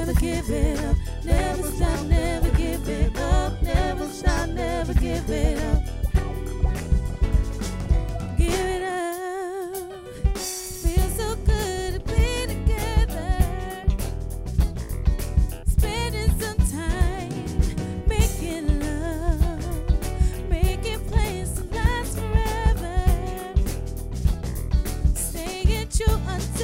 never give it up. Never stop, never give it up. Never stop, never give it up. Give it up. Feels so good to be together. Spending some time making love, making plans to last forever. Staying true until